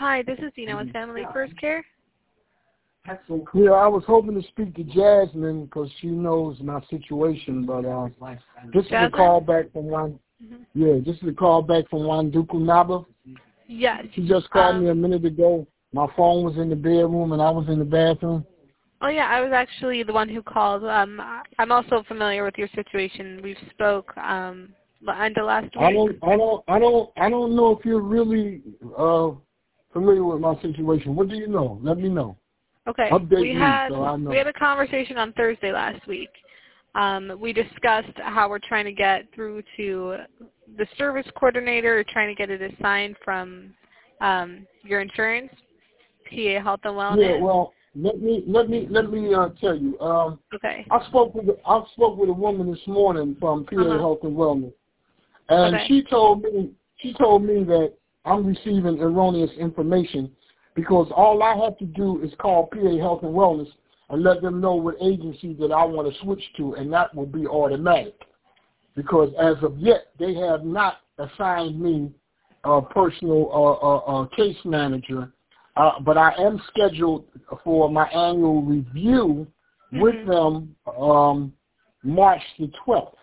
Hi, this is Dina with Family First Care. Yeah, I was hoping to speak to Jasmine because she knows my situation, but this is a call back from one. Yeah, this is a call back from Wanduku Naba. Yes. She just called me a minute ago. My phone was in the bedroom and I was in the bathroom. Oh yeah, I was actually the one who called. I'm also familiar with your situation. We've spoke end of last week. I don't know if you're really familiar with my situation. What do you know? Let me know. Okay. Update we me had so I know. we had a conversation on Thursday last week. We discussed how we're trying to get through to the service coordinator, trying to get it assigned from your insurance, PA Health and Wellness. Yeah, well, let me tell you. Okay. I spoke with a woman this morning from PA Health and Wellness, and she told me that I'm receiving erroneous information because all I have to do is call PA Health and Wellness and let them know what agency that I want to switch to, and that will be automatic. Because as of yet, they have not assigned me a personal case manager, but I am scheduled for my annual review with them March the 12th.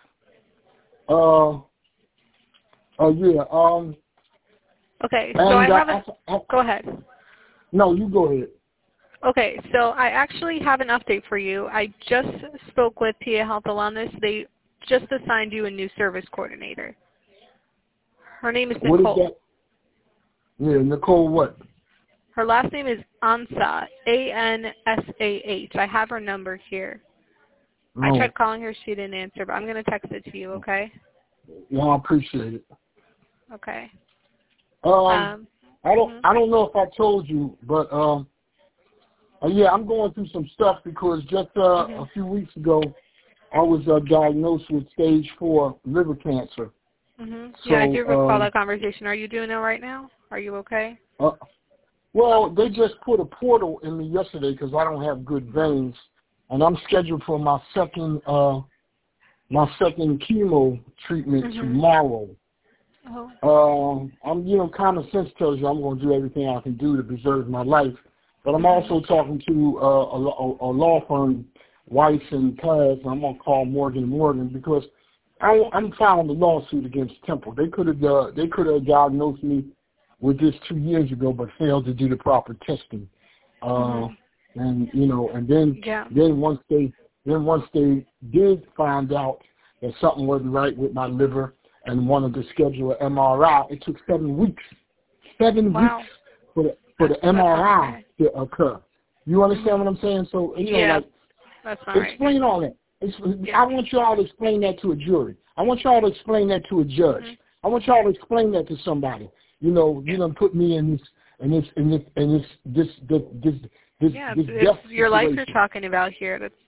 Okay, so I have go ahead. No, you go ahead. Okay, so I actually have an update for you. I just spoke with PA Health and Wellness. They just assigned you a new service coordinator. Her name is Nicole. What is that? Yeah, Nicole what? Her last name is Ansah, A-N-S-A-H. I have her number here. Oh. I tried calling her. She didn't answer, but I'm going to text it to you, okay? Well, I appreciate it. Okay. I don't know if I told you, but yeah, I'm going through some stuff because just a few weeks ago, I was diagnosed with stage 4 liver cancer. So, yeah, I do recall that conversation. Are you doing it right now? Are you okay? Well, they just put a portal in me yesterday because I don't have good veins, and I'm scheduled for my second chemo treatment tomorrow. Common sense tells you I'm going to do everything I can do to preserve my life. But I'm also talking to a law firm, Weiss and Paz, and I'm going to call Morgan & Morgan because I'm filing a lawsuit against Temple. They could have diagnosed me with this 2 years ago, but failed to do the proper testing. And then once they did find out that something wasn't right with my liver and wanted to schedule an MRI, it took 7 weeks. 7 weeks for the MRI to occur. You understand what I'm saying? So that's not explain all that. I want y'all to explain that to a jury. I want y'all to explain that to a judge. I want y'all to explain that to somebody. You done put me in this your life you're talking about here. That's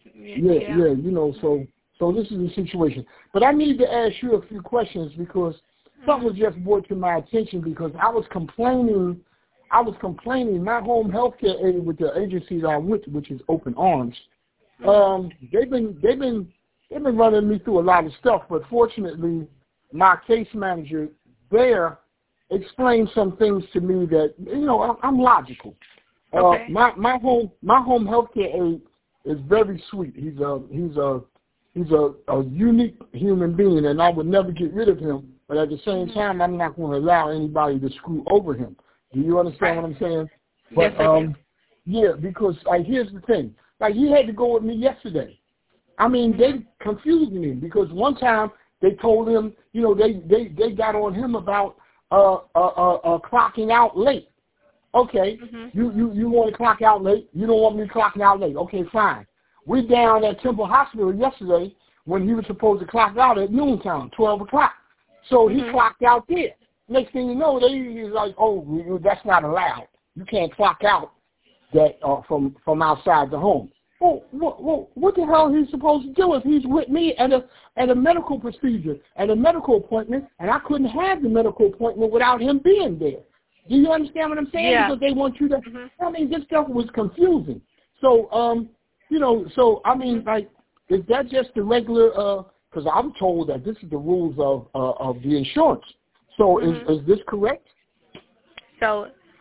So this is the situation. But I need to ask you a few questions because something was just brought to my attention because I was complaining. My home health care aide with the agency that I'm with, which is Open Arms, they've been running me through a lot of stuff. But fortunately, my case manager there explained some things to me that I'm logical. My home health care aide is very sweet. He's a unique human being, and I would never get rid of him. But at the same time, I'm not going to allow anybody to screw over him. Do you understand what I'm saying? But, yes, I do. Yeah, because here's the thing. He had to go with me yesterday. I mean, they confused me because one time they told him, they got on him about clocking out late. Okay, you want to clock out late? You don't want me clocking out late? Okay, fine. We're down at Temple Hospital yesterday when he was supposed to clock out at noontime, 12 o'clock. So he clocked out there. Next thing you know, he's like, oh, that's not allowed. You can't clock out that from outside the home. Well, what the hell is he supposed to do if he's with me at a medical procedure, at a medical appointment, and I couldn't have the medical appointment without him being there? Do you understand what I'm saying? Yeah. Because they want you to. I mean, this stuff was confusing. So, I mean, is that just the regular? Because I'm told that this is the rules of the insurance. So is this correct? So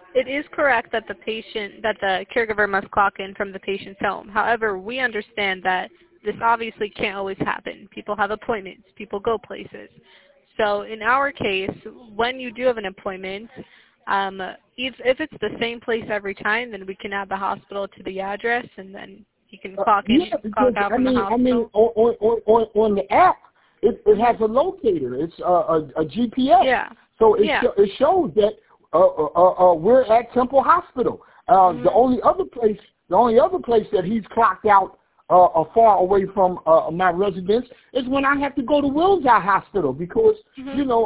It is correct that the caregiver must clock in from the patient's home. However, we understand that this obviously can't always happen. People have appointments. People go places. So in our case, when you do have an appointment, if it's the same place every time, then we can add the hospital to the address, and then you can clock in, clock out from the hospital. On the app, it has a locator. It's a GPS. Yeah. So it shows that we're at Temple Hospital. The only other place that he's clocked out far away from my residence is when I have to go to Wilshire Hospital because you know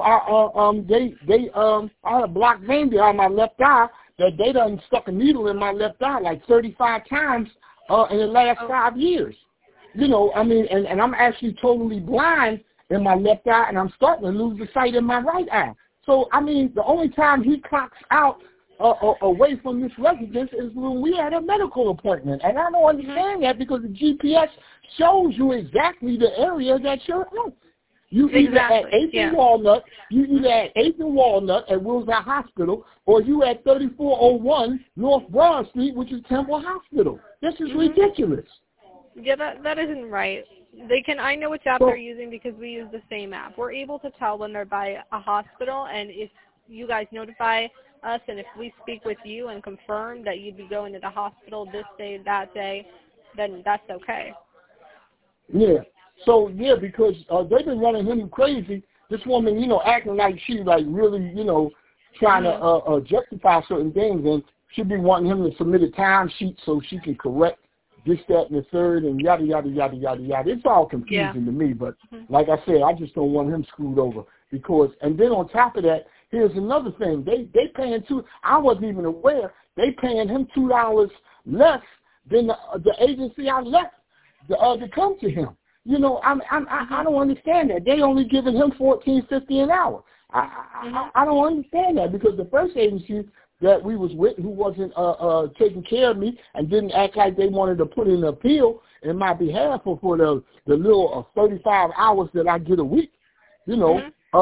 I had a blocked vein behind my left eye that they done stuck a needle in my left eye like 35 times in the last 5 years. You know, I mean, and I'm actually totally blind in my left eye, and I'm starting to lose the sight in my right eye. So, I mean, the only time he clocks out away from this residence is when we had a medical appointment. And I don't understand that because the GPS shows you exactly the area that you're at. You either at 8th and Walnut, at Wilshire Hospital, or you at 3401 North Broad Street, which is Temple Hospital. This is ridiculous. Yeah, that isn't right. I know which app they're using because we use the same app. We're able to tell when they're by a hospital, and if you guys notify us and if we speak with you and confirm that you'd be going to the hospital this day, that day, then that's okay. Yeah. So, yeah, because they've been running him crazy. This woman, you know, acting like she, like, really, you know, trying to justify certain things, and she'd be wanting him to submit a time sheet so she can correct this, that, and the third, and yada, yada, yada, yada, yada. It's all confusing to me, but like I said, I just don't want him screwed over because, and then on top of that, here's another thing. They paying I wasn't even aware, they paying him $2 less than the agency I left to come to him. You know, I don't understand that. They only giving him $14.50 an hour. I don't understand that because the first agency that we was with who wasn't taking care of me and didn't act like they wanted to put in an appeal in my behalf for the little 35 hours that I get a week, you know,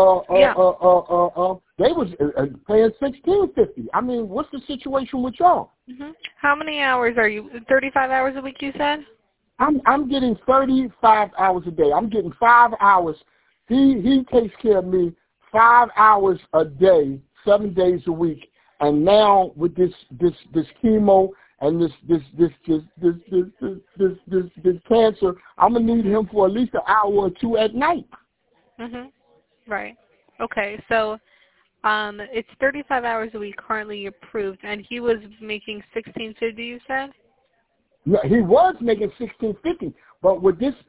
they was paying $16.50. I mean, what's the situation with y'all? How many hours are you? 35 hours a week, you said? I'm getting 35 hours a day. I'm getting 5 hours. He takes care of me 5 hours a day, 7 days a week. And now with this chemo and this cancer, I'm gonna need him for at least an hour or two at night. Right. Okay. So, it's 35 hours a week currently approved, and he was making $16.50. You said? Yeah, he was making $16.50, but with this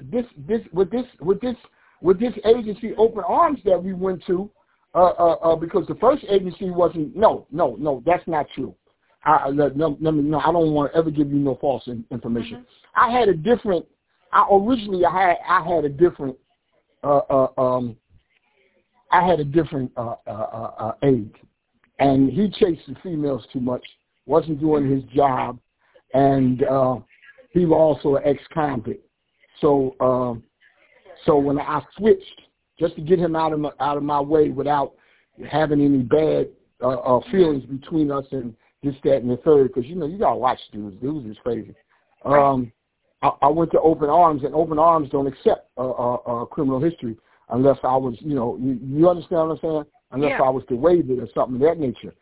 agency, Open Arms, that we went to. Because the first agency wasn't. No, that's not true. I don't want to ever give you no false information. I had a different. Originally, I had a different. I had a different aide, and he chased the females too much. Wasn't doing his job, and he was also an ex-convict. So when I switched, just to get him out of my way without having any bad feelings between us and this, that, and the third, because, you know, you got to watch dudes. Dudes is crazy. I went to Open Arms, and Open Arms don't accept criminal history unless I was, you know, you understand what I'm saying? Unless I was to waive it or something of that nature.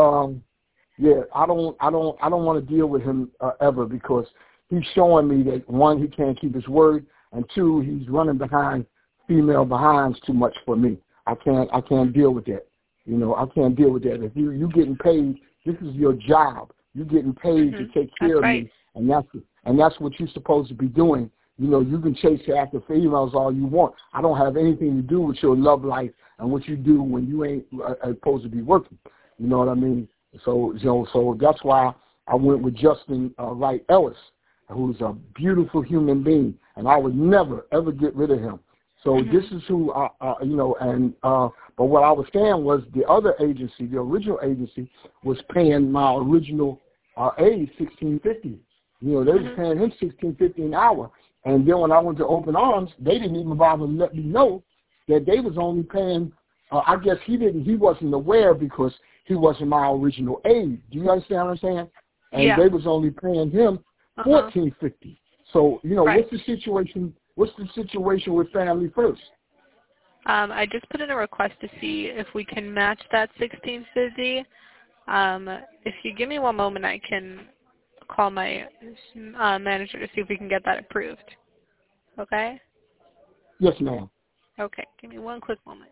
I don't want to deal with him ever because he's showing me that, one, he can't keep his word, and two, he's running behind female behinds too much for me. I can't deal with that. You know, I can't deal with that. If you getting paid, this is your job. You're getting paid to take care of me, and that's what you're supposed to be doing. You know, you can chase after females all you want. I don't have anything to do with your love life and what you do when you ain't supposed to be working. You know what I mean? So that's why I went with Justin Wright Ellis, who's a beautiful human being, and I would never ever get rid of him. So this is who but what I was saying was the other agency, the original agency, was paying my original aide $16.50. You know, they was paying him $16.50 an hour. And then when I went to Open Arms, they didn't even bother to let me know that they was only paying. I guess he wasn't aware because he wasn't my original aide. Do you understand what I'm saying? And yeah. they was only paying him $14.50. So, you know, right. what's the situation? What's the situation with Family First? I just put in a request to see if we can match that $16.50. If you give me one moment, I can call my manager to see if we can get that approved. Okay? Yes, ma'am. Okay. Give me one quick moment.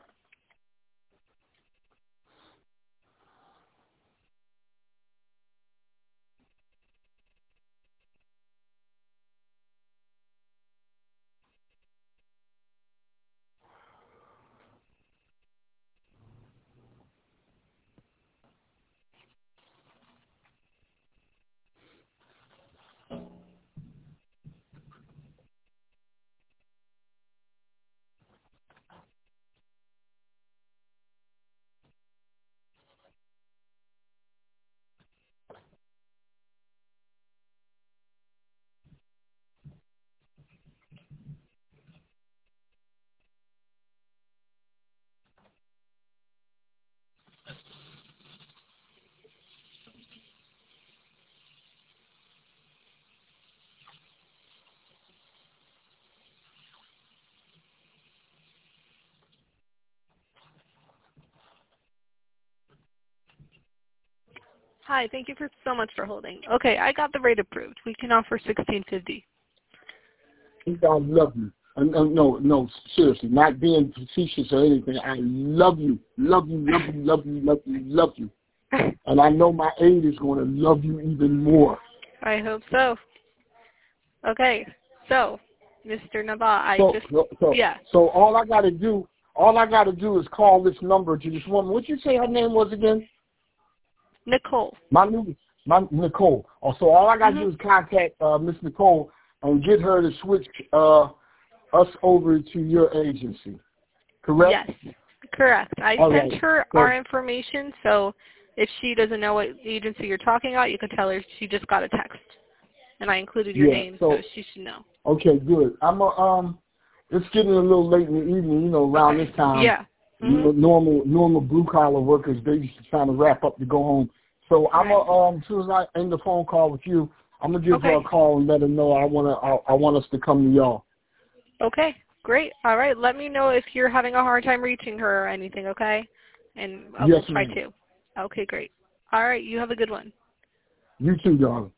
Hi, thank you so much for holding. Okay, I got the rate approved. We can offer $16.50. I love you. No, seriously, not being facetious or anything. I love you, love you, love you, love you, love you, love you. And I know my aide is going to love you even more. I hope so. Okay, so, Mr. Nabha, So all I got to do is call this number to this woman. What'd you say her name was again? Nicole. My Nicole. So all I got to do is contact Miss Nicole and get her to switch us over to your agency. Correct? Yes, correct. I sent her our information, so if she doesn't know what agency you're talking about, you can tell her she just got a text. And I included your name, so she should know. Okay, good. It's getting a little late in the evening, you know, around this time. Yeah. You know, normal blue collar workers, they used to trying to wrap up to go home. So as soon as I end the phone call with you, I'm gonna give her a call and let her know I want us to come to y'all. Okay, great. All right, let me know if you're having a hard time reaching her or anything, okay? And we'll try to. Okay, great. All right, you have a good one. You too, darling.